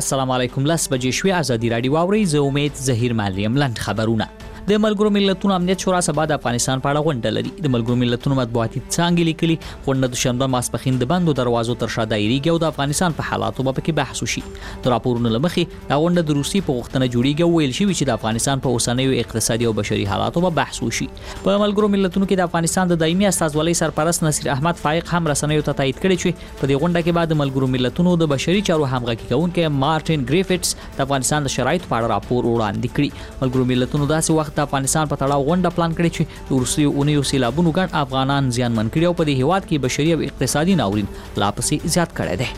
السلام علیکم. لاس بجې شوې ازادي رادیو واوري. زه امید زهیر مالیم. لاند خبرونه. د ملګرو ملتونو امنیت شورا سبا د افغانستان په اړه غونډه لري. د ملګرو ملتونو مطبوعاتي څانګې لیکلي غونډه د شنبه ماسپښین د بندو دروازو تر شا دایریږي او د افغانستان په حالاتو به کې بحث وشي. د راپورونو لمخې دا غونډه د روسي په غوښتنه جوړیږي او ویل شوی چې د افغانستان په اوسنیو اقتصادي او بشري حالاتو به بحث وشي. په ملګرو ملتونو کې د افغانستان د دایمي استازولۍ سرپرست نصیر احمد فائق هم رسنیو ته تایید کړی چې په دې غونډه کې بعد ملګرو ملتونو د بشري چارو همغږي کوونکي مارټین ګریفټس د افغانستان د شرایطو په اړه راپور وړاندې کړی. ملګرو ملتونو داسې وخت د افغانستان په غونډه پلان کړی چې د روسي اونیو سیلابونو ګڼ افغانان زیانمن کړي او په دې هیواد کې بشري او اقتصادي ناورین لا پسې زیات کړی دی.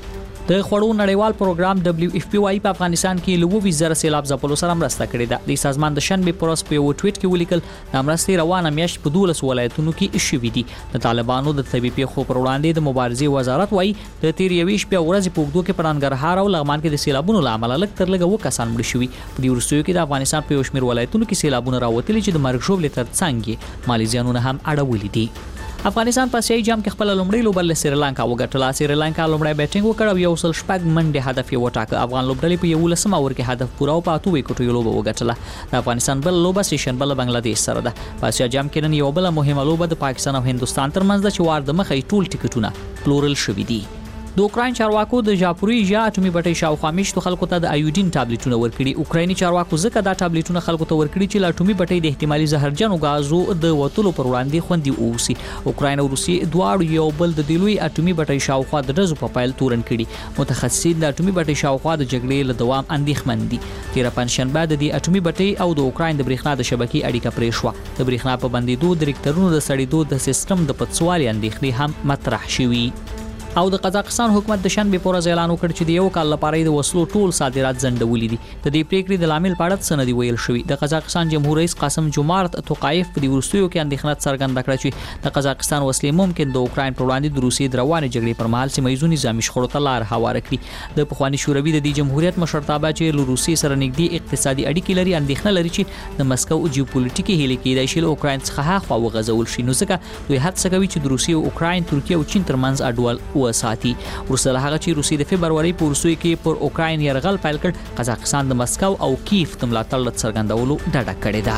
د خوړو نړیوال پروګرام WFP په افغانستان کې له 20,000 سیلاب ځپلو سره مرسته کړې ده. د سازمان د شنبه پروس په یو ټویټ کې ولیکل د مرستې روانه میاشت په 12 ولایتونو کې شوې دي. د طالبانو د طبي پیښو پر وړاندې د مبارزې وزارت وايي د تیر یوې شپې ورځې په اوږدو کې په ننګرهار او لغمان کې د سیلابونو لامل لږ تر لږه 2 کسان مړ شوي. په دې وروستیو کې د افغانستان په یو شمېر ولایتونو کې سیلابونه راوتلي چې د مرګ ژوبلې ترڅنګ مالي زیانونه هم اړولي دي. افغانستان په آسیایي جام کې خپل لومړی لوبه له سریلانکا وګټله. سریلانکا لومړی بیټینګ وکړ او 106 منډه هدف یې وټاکه. افغان لوبډلې په 11 اور کې هدف پوره او په 8 وکټو لوبه وګټله. د افغانستان بل لوبه سیشن بل بنگلاديش سره ده. په آسیا جام کې نن یو بل مهمه لوبه د پاکستان او هندستان ترمنځ ده چې وار د مخې ټول ټیکټونه پلورل شوي دي. د اوکراین چارواکو د ژاپوریژیا اټومي بټۍ شاوخوا میشتو خلکو ته د ایوډین ټابلیټونه ورکړي. اوکرایني چارواکو ځکه دا ټابلیټونه خلکو ته ورکړي چې له اټومي بټۍ د احتمالي زهرجنو غازو د وټولو پر وړاندې خوندي اوسي. اوکراین او روسیې دواړو یو بل د دلوي اټومي بټۍ شاوخوا د ډزو په پایل تورن کړي. متخصصین د اټومي بټۍ شاوخوا د جګړې له دوام اندېښمن دي. تیر پنځشنبه د دې اټومي بټۍ او د اوکراین د برېښنا د شبکې اړیکه پرې شوه. د برېښنا په بندیدو د ریکټرونو د سړېدو د سیستم د پټسوالي اندېښنې هم مطرح شوي. او د قزاقستان حکومت د شنبه پر ورځ اعلان وکړ چې د یو کال لپاره د وسلو ټول صادرات ځنډولي دي. د دې پریکړې د لامل په اړه څه نه دی ویل شوی. د قزاقستان جمهور رئیس قاسم جومارت توقایف په دې وروستیو کې اندېښنه څرګنده کړه چې د قزاقستان وسلې ممکن د اوکراین پر وړاندې د روسیې د روانې جګړې پر مهال سیمه ییزو نظامي شخړو ته لار هواره کړي. د پخوانی شوروي د دې جمهوریت مشرتابه چې له روسیې سره نږدې اقتصادي اړیکې لري اندېښنه لري چې د مسکو جیوپولیټیکي هلې کېدای شي له اوکراین څخه هاخوا وغځول شي. نو ځکه دوی هڅه کوي چې د روسیې او اوکراین ترکیه او چین ترمنځ اډول وساتي. ورسره هغه چې روسیې د فبرवरी په وروستیو کې پر اوکراین یرغل پیل کړ، قزاقستان د مسکو او کیف د ملاتړ څرګندولو ډډه کړې ده.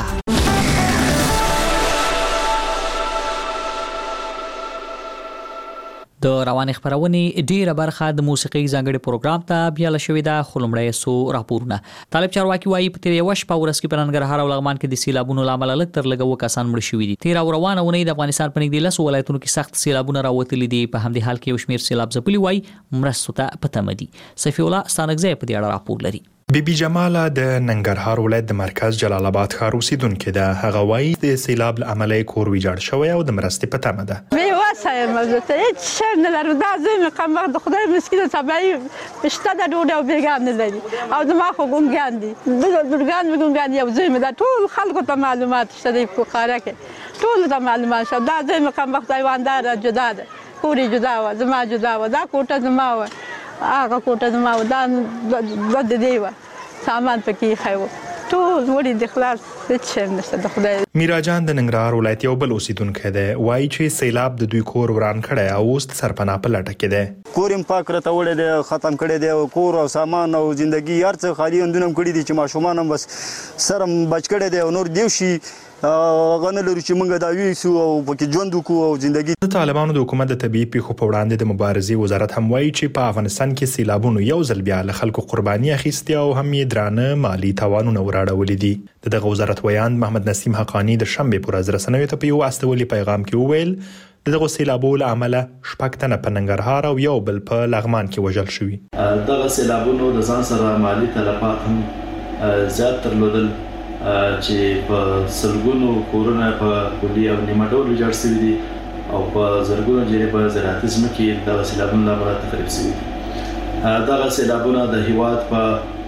د روان خبرونه ډیره برخه د موسیقي ځانګړي پروګرام ته بیا لشوې ده. خلمړې سو راپورونه طالب چارواکي وايي په تیر یو شپه ورځ کې په ننګرهار او لغمان کې د سیلابونو لامل لږ تر لږه وکاسان مړ شوي دي. تیر او روانه ونې د افغانستان په نږدې 10 ولایتونو کې سخت سیلابونه راوتلي دي. په همدې حال کې یو شمېر سیلاب ځپلي وايي مرستو ته پته مدي. سیفی الله ستانګزی په دې اړه راپور لري. بیبي جماله د ننګرهار ولایت د مرکز جلال آباد ښار اوسیدونکې ده. هغه وايي د سیلاب له امله کور ویجاړ شوی او د مرستې په تمه ده. وایم زه هیڅ شی نه لرم. دا زوی مې قمبخت د خدای مسکینه سبایي شته د ډوډۍ او بیګان نه لري او زما خو ګونګان دي. درګان مې ګونګان یو زوی مې دا ټول خلکو ته معلومات شته دی په قاره کې ټول ته معلومات شته. دا زوی مې قمبخت ایواندار جدا ده، کوري جدا و، زما جدا و، دا کوټه زما و، هغه کوټه زما و، دا د دی و سامان پکې خایو ټول وړي د خلاص هیڅ نشته د خدای. میراجان د ننګرهار ولایت یو بل اوسیدونکی دی. وایي چې سیلاب د دوی کور وران کړی او اوس سرپناه په لټه کې دی. کور یې پاک راته وړی دی، ختم کړی دی، کور او سامان او زندګي هر څه خالي اندونه کړي دي چې ماشومان هم بس سره بچ کړی دی او نور دیو شي هغه نه لرو چې موږ دا ویسو او پکې ژوند وکړو او زندګي. د طالبانو د حکومت د طبي پیښو په وړاندې د مبارزې وزارت هم وایي چې په افغانستان کې سیلابونو یو ځل بیا له خلکو قرباني اخیستې او هم یې درانه مالی تاوانونه وراړولي دي. دغه وزارت ویاند محمد نسیم حقانی د شنبه پر ورځ رسنیو ته په یو استولي پیغام کې وویل دغه سیلابونو له امله 6 تنه په ننګرهار او یو بل په لغمان کې وژل شوي. دغه سیلابونو د ځان سره مالی تلفات هم زیات درلودل چې په سلګونو کورونه په کلی او نیمه ډول ویجاړ شوي دي او په زرګونو جریب زراعتي ځمکې د سیلابونو له امله تخریب شوي دي. دغه سیلابونه د هیواد په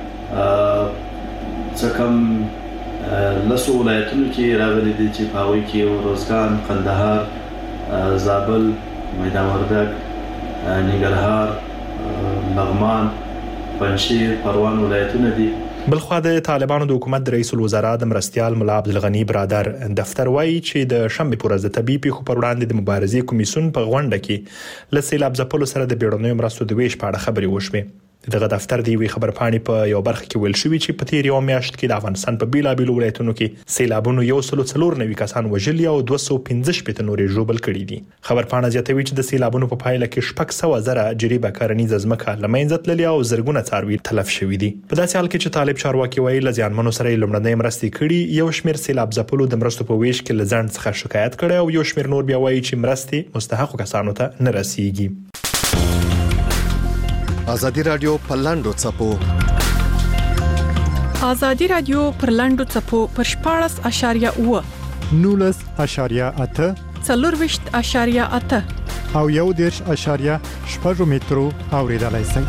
څه کم 10 ولایتونو کې راغلي دي چې په هغوی کې روزګان، قندهار، زابل، میدان وردګ، ننګرهار، لغمان، پنجشیر، پروان ولایتونه دي. بلخوا د طالبانو د حکومت د رئیس الوزرا د مرستیال ملا عبدالغنی برادر دفتر وایي چې د شنبه پر ورځ د طبي پیښو پر وړاندې د مبارزې کمیسیون په غونډه کې له سیلاب ځپلو سره د بیړنیو مرستو د ویش په اړه خبرې وشوې. د دغه دفتر دی وی خبرپاڼې په یو برخه کې ویل شوی چې په تیر یو میاشت کې د افغانستان په بیلابیلو ولایتونو کې سیلابونو 194 کسان وژلي او 215 نورې ژوبل کړي دي. خبرپاڼه زیاتوي چې د سیلابونو په پایله کې 600,000 جریبه کرنیزه ځمکه له منځه تللې او زرګونه څاروي تلف شوي دي. په داسې حال کې چې طالب چارواکي وایي له زیانمنو سره لومړنۍ مرستې کړي، یو شمېر سیلاب ځپلو د مرستو په ویش کې له ځنډ څخه شکایت کړي او یو شمېر نور بیا وایي چې مرستې مستحقو کسانو ته نه رسیږي. ازادي رادیو په لاندو څپو ازادي رادیو پر لاندو څپو پر 14.8 19.8 24.8 او 1.8 مترو اوریدلای شئ.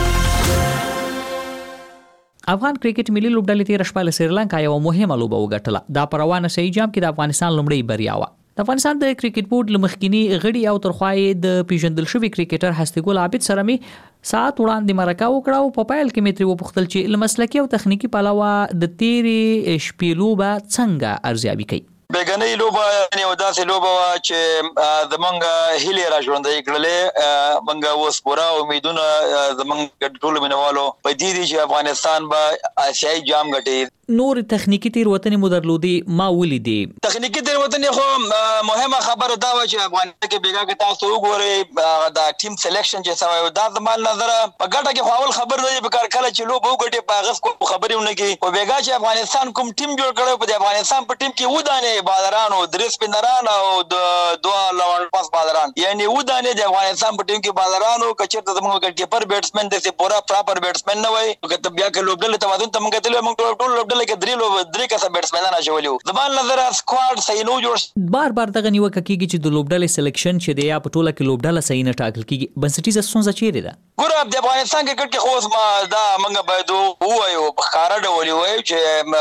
افغان کرکټ ملي لوبډلې تیر شپه له سریلانکا یو مهمه لوبه وګټله. دا پروانه سي جام کې د افغانستان لومړی بریا و. د افغانستان د کرکټ بورډ لمخکینی غړي او ترخوای د پیژندل شوی کرکټر هستګل عابد سره می ساعت وړاندې مرکه وکړه او په پایل کې متری وپختل چې لمسلکي او تخنیکی پلاوه د تیری شپې لوبه څنګه ارزیابي کوي. بیگنی لوبه یعنی وداسې لوبه وا چې زمونږ هیلې را ژوندۍ کړلې. مونږ اوس پوره امیدونه زمونږ ټول مینوالو په دې دي چې افغانستان به آسیایي جام ګټي. نور تخنیکی تیروتنې مو درلودي ما ولیدي. تخنیکی تیروتنې خو مهمه خبره دا و چې افغانستان کې بیګا کې تاسو وګورئ دا ټیم سلیکشن چې سوي دا زمال نظر په ګټه کې خپل خبر دی په کار کله چې لوبه وګټي په غس کو خبرونه کې او بیګا چې افغانستان کوم ټیم جوړ کړو په افغانستان په ټیم کې ودانې بادرانو درې سپینران او دوه لوړ پاس بادران یعنی ودانې د افغانستان په ټیم کې بادرانو کچته زموږ کیپر بیټسمن د پورا پراپر بیټسمن نه وای کته بیا کې لوبډل توازن ته موږ ته موږ ټول لوبډل کې درې کسه بیټسمنانه شولیو زمان نظر سکواډ صحیح نو جوړ بار دغه نیوکه کیږي چې د لوبډل سلیکشن چې دی یا په ټوله کې لوبډل صحیح نه ټاکل کیږي. بنسټیزه ستونزه چیرې ده؟ ګوره د افغانستان کرکټ کې خو ما دا موږ باید وایو بخاره ډول وایو چې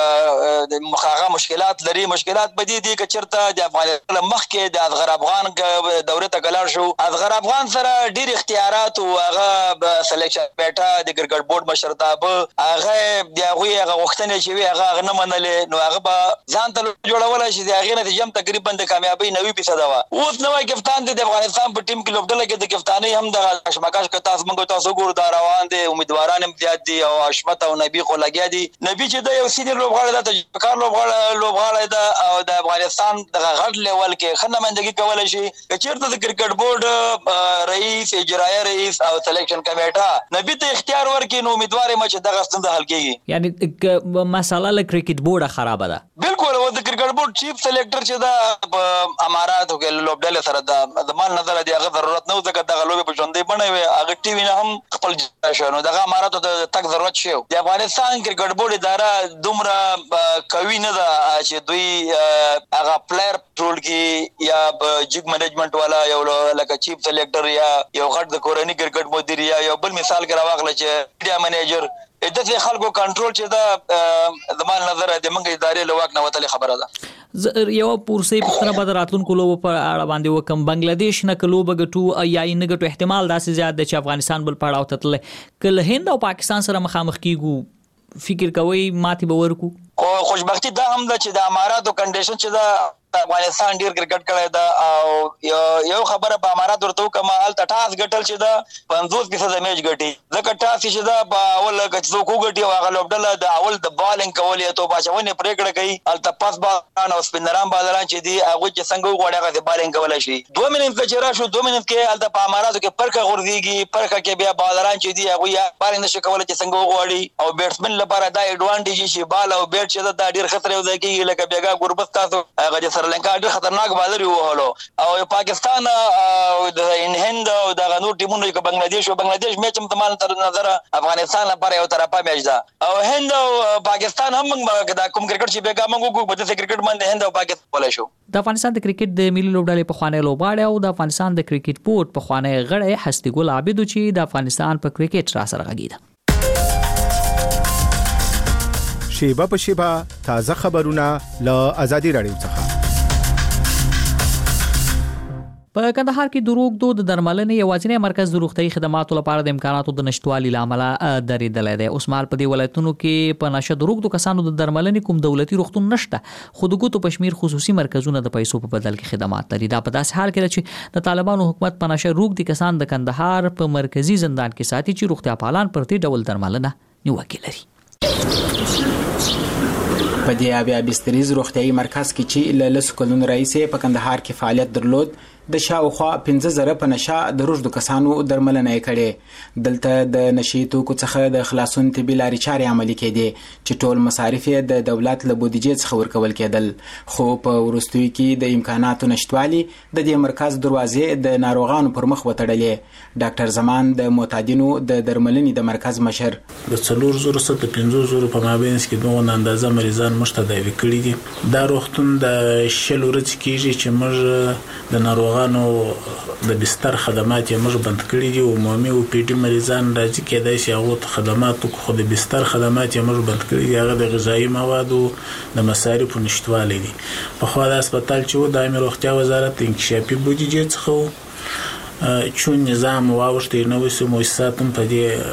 مخاغه مشکلات لري. مشکلات بدی دي چې چرته د افغانستان مخ کې د اصغر افغان دوره ته ګلار شو. اصغر افغان سره ډیر اختیارات او هغه سلیکشن بیٹا د کرکټ بورډ مشرتابه هغه دغه غوښتنې چې هغه نه منلې نو هغه به ځان ته جوړول شي د هغه نتیجه تقریبا د کامیابی 90% و. اوس نوې کپتان د افغانستان په ټیم کې لوبډل کې د کپتانۍ هم د شمکاش کتا تاسو ګور دا روان دي امیدواران امتیاز دي او حشمت او نبی خو لګیا دي. نبی چې د یو سینیئر لوبغاړی د تجربهکار لوبغاړی د افغانستان د غټ لیول کې خنمندګي کولای شي. چیرته د کرکټ بورډ رئیس اجرایي رئیس او سلیکشن کمیټه نبی ته اختیار ورکړي نو امیدوار یم چې دغه ستونزه حل کیږي. یعنی مساله له کرکټ بورډ خراب ده. بالکل او د کرکټ بورډ چیف سلیکټر چې دا اماراتو کې لوبډل سره د زمان نظر دی هغه ضرورت نه و ځکه دغه لوبه په ژوندۍ بڼه وي هغه ټي وی نه هم خپل شنو دغه اماراتو د تک ضرورت شي. د افغانستان کرکټ بورډ اداره دومره کوي نه ده چې دوی هغه پلیئر ټول کې یا جګ منیجمنت والا یو لکه چیف سلیکټر یا یو غټ د کورنۍ کرکټ مدیر یا یو بل مثال کې راوغله چې میډیا منیجر د خلکو کنټرول چې دا زمان نظر د منګ ادارې لواک نه وتلې خبره ده. یو پورسي پښتنه به راتلونکو لوبو پر اړه باندې وکم بنگلاديش نه کلوب غټو یا نه غټو احتمال داسې زیات د چې افغانستان بل پړاو تتل کله هند او پاکستان سره مخامخ کیګو فکر کوي ماتي به ورکو. خوشبختی دا هم ده چې د اماراتو کنډیشن چې دا افغانستان ډیر کرکټ کړی دا او یو خبره په امارات ورته کما ال ټاس غټل چې دا 50% میچ غټي ځکه ټاس چې دا په اول کې څوک غټي او هغه لوبډل د اول د بالینګ کولې ته بچونه پریکړه کوي ال تپاس باران او سپینران بادران چې دی هغه چې څنګه وغوړي هغه بالینګ کولای شي 2 منټ چې راشو 2 منټ کې ال په اماراتو کې پرکه غورځيږي پرکه کې بیا بادران چې دی هغه یا بالینګ نشي کولای چې څنګه وغوړي او بیټسمن لپاره دا اډوانټیج شي بال او بیټ چې دا ډیر خطر یو ځای کې لکه بیګا ګوربت تاسو هغه سرلنکا ډیر خطرناک بالر یو هلو او پاکستان او د هند او د غنور ټیمونو کې بنگلاديش او بنگلاديش میچ هم تمام تر نظر افغانستان لپاره یو طرفه میچ ده او هند او پاکستان هم دا کوم کرکټ چې بیګا موږ په دې کرکټ باندې هند او پاکستان ولا شو. د افغانستان د کرکټ د ملي لوبډلې په خوانې لوبغاړي او د افغانستان د کرکټ بورډ په خوانې غړی هستګل عابد چې د افغانستان په کرکټ را سره غږیده. شیبه په شیبه تازه خبرونه له ازادي رادیو څخه. په کندهار کې د روغتو د درملنې یوازینی مرکز د روغتي خدماتو لپاره د امکاناتو د نشټوالي لامل درېدلی دی. اوس مهال په دې ولایتونو کې په نشه د روغتو کسانو د درملنې کوم دولتي روغتون نشته، خو د ګوتو په شمیر خصوصي مرکزونه د پیسو په بدل کې خدمات لري. دا په داسې حال کې چې د طالبانو حکومت په نشه روغتي کسان د کندهار په مرکزی زندان کې ساتي چې روغتیا پالان پر دې ډول درملنه نیوکه لري. په دې بیا بستریز روغتیايي مرکز کې چې له 10 کلونو راهیسې په کندهار کې فعالیت درلود، د شاوخوا 15,000 په نشه د روږدو کسانو درملنه یې کړې. دلته د نشي توکو څخه د خلاصون طبي لارې چارې عملي کېدې چې ټول مصارف یې د دولت له بودیجې څخه ورکول کېدل. خو په وروستیو کې د امکاناتو نشټوالي د دې مرکز دروازې د ناروغانو پر مخ وتړلې. ډاکټر زمان د معتادینو د درملنې د مرکز مشر د 4,500 په مابینس کې دوه اندازه مریضان مشته تداوي کړي دي. دا روغتون د شل ورځې کېږي چې موږ د ناروغانو د بستر خدمات یې موږ بند کړي دي. عمومي او پی ډي مریضان راځي کېدای شي هغه خدمات خو د بستر خدمات یې موږ بند کړي دي. هغه د غذایی موادو د مصارفو نشټوالی دي. په خو د هسپتال چې و د عامه روغتیا وزارت انکشافي بودیجې څخه چون نظام واوښتي نو سم مؤسساتم په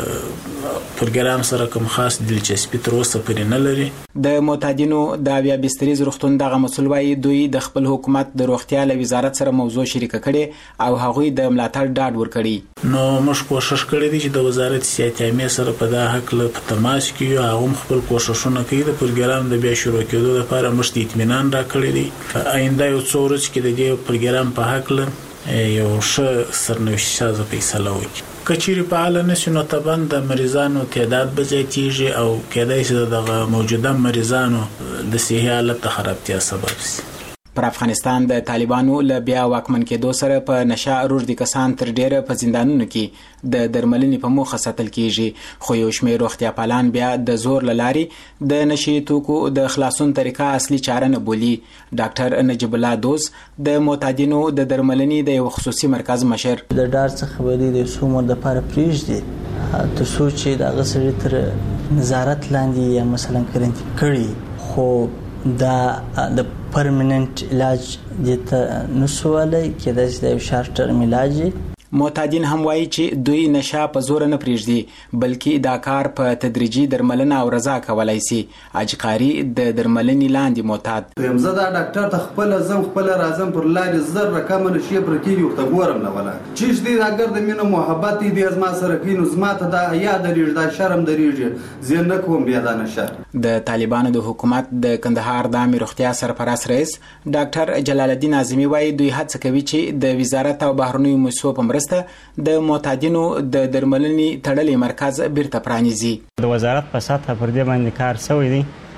دې پروګرام سره کوم خاص دلچسپي تر اوسه پرې نه لري. د معتادینو د بیا بستریز روغتون دغه مسول وايي دوی د خپل حکومت د روغتیا له وزارت سره موضوع شریک کړي او هغوی د ملاتړ ډاډ ورکړي. نو موږ کوشش کړی دی چې د وزارت صحت عامه سره په دا حق له تماس کې هغه خپل کوششونه کوي د پروګرام د بیا شروع کېدو لپاره مشت اطمینان راکړي دي. آینده یو څو ورځې کې د دې پروګرام په حق له یو ښه سرنوشت سازه فیصله وکړي. کچېرې فعال نشي نو طبعا د مریضانو تعداد به زیاتېږي او کېدای شي دغه موجوده مریضانو د صحي حالت د خرابتیا سبب شي. پر افغانستان د طالبانو له بیا واکمن کېدو سره په نشه روږدي کسان تر ډیره په زندانونو کې د درملنې په موخه ساتل کیږي. خو یو شمېر روغتیا پالان بیا د زور له لارې د نشي توکو د خلاصون طریقه اصلي چاره نه بولي. ډاکټر نجیب الله دوز د معتادینو د درملنې د یو خصوصي مرکز مشر د ډار څخه به د څومره د لپاره پرېږدي تر څو چې دغه سړي تر نظارت لاندې یا مثلا کرنټین کړي، خو دا د پرمننت علاج دته نسواله کېدای شي د شارټ ټرم علاج. معتادین هم وایي چې دوی نشه په زور نه پرېږدي بلکې دا کار په تدریجي درملنه او رضا کولای شي. اجقاری د درملنې لاندې معتاد زه دا ډاکټر ته خپل زم خپل راځم پر لارې زر رقم نشي پر کېږي وخت ګورم نه ولا چې دې اگر د مینه محبت دې از ما سره کینو زما ته دا یاد لري دا شرم درېږي زه نه کوم بیا دا نشه. د طالبانو د حکومت د کندهار د عامه روغتیا سرپرست رئیس ډاکټر جلال الدین اعظمي وایي دوی هڅه کوي چې د وزارت او بهرنیو مسؤلینو په د معتادینو د درملنې تړلې مرکز بیرته پرانیزي. د وزارت په سطح پر دې باندې کار شوی دی.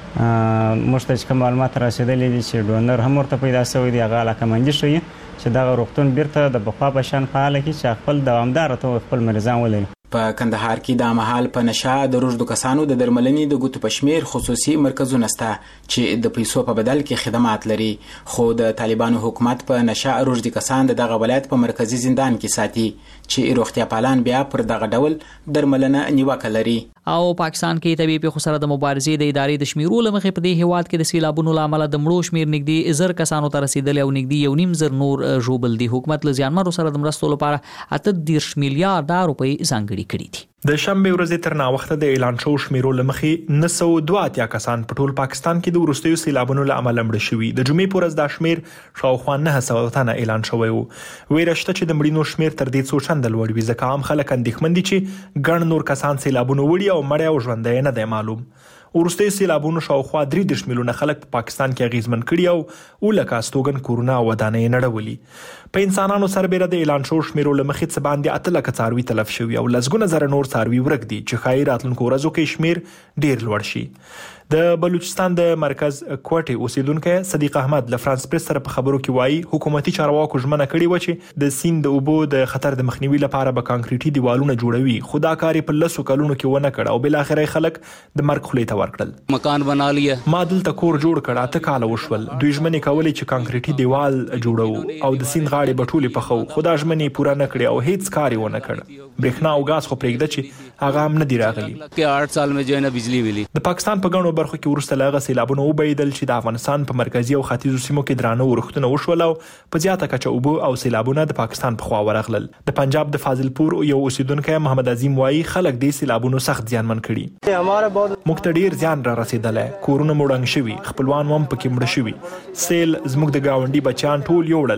موږ ته کوم معلومات رسیدلي دي چې ډونر هم ورته پیدا شوی دی. هغه علاقمندي شوی چې دغه روغتون بیرته د بخوا په شان فعال کړي چې خپل دوامدار ته خپل مریضان ولري. په کندهار کې د مهال په نشه د روږدو کسانو د درملنې د ګوتو په شمیر خصوصي مرکزونه شته چې د پیسو په بدل کې خدمات لري. خو د طالبانو حکومت په نشه روږدي کسان دغه ولایت په مرکزی زندان کې ساتي چې روغتیا پالان بیا پر دغه ډول درملنه نیوکه لري. او پاکستان کې طبي پیښو سره د مبارزې د ادارې د شمیرو لمخې په دې هیواد کې د سیلابونو لامل د مړو شمیر نږدې 1000 کسانو ته رسیدلی او نږدې 1.5 نور ژوبل دي. حکومت له زیانمنو سره د مرستو لپاره 38 میلیارډ روپۍ ځانګړي کړي دي. د شنبه ورځې تر ناوخته د اعلان شو شمیرو لمخې 902 کسان په ټول پاکستان کې د وروستیو سیلابونو له امله مړه شوي. د جمعې په ورځ دا شمیر شاوخوا 900 تنه اعلان شوی و. ویره شته چې د مړینو شمیر تر دې څو چنده لوړ وي ځکه عام خلک اندېښمن دي چې ګڼ نور کسان سیلابونو وړي او مړه او ژوندۍ نه دی معلوم. ورستي سیلابونو شاوخوا 3 میلیونه خلک په پاکستان کې اغیزمن کړي او لکه استوګن کورونه او ودانۍ نړولي. په انسانانو سربېره د اعلان شو شمیرو لمخې څه باندې 8 لک څاروي تلف شوي او لسګونه زره نور څاروي ورک دي چې ښایي راتلونکو ورځو کې شمیر ډیر لوړ شي. د بلوچستان د مرکز کوټي اوسیدونکو صدیق احمد له فرانس پریس سره په خبرو کې وایي حکومتي چارواکو ژمنه کړې و چې د سیند د اوبو د خطر د مخنیوي لپاره به کانکریټي دیوالونه جوړوي، خو دا کار په 10 کلونو کې ونه کړ او بل اخر خلک د مرګ خولې ته ورکړل. مکان بنا لیا ما دلته کور جوړ کړ، اته کال وشول. دوی ژمنې کولې چې کانکریټي دیوال جوړو او د سیند غاړې بټولې پخو، خو دا ژمنې پوره نه کړې او هیڅ کار یې ونه کړ. برېښنا او غاز خو پرېږده چې هغه هم نه دی راغلی. کې 8 سال میں جو ہے نا بجلی ملی. د پاکستان په غنو ځینو برخو کې وروسته له هغه سیلابونو وبهیدل چې د افغانستان په مرکزي او ختیځو سیمو کې درانه اورښتونه وشول او په زیاته کچه اوبه او سیلابونه د پاکستان په خوا ورغلل. د پنجاب د فاضلپور یو اوسیدونکی محمد عظیم وایي خلک د سیلابونو سخت زیانمن کړي. موږ ته ډیر زیان را رسیدلی، کورونه مړنګ شوي، خپلوان هم پکې مړه شوي. سیل زموږ د ګاونډي بچیان ټول یوړل.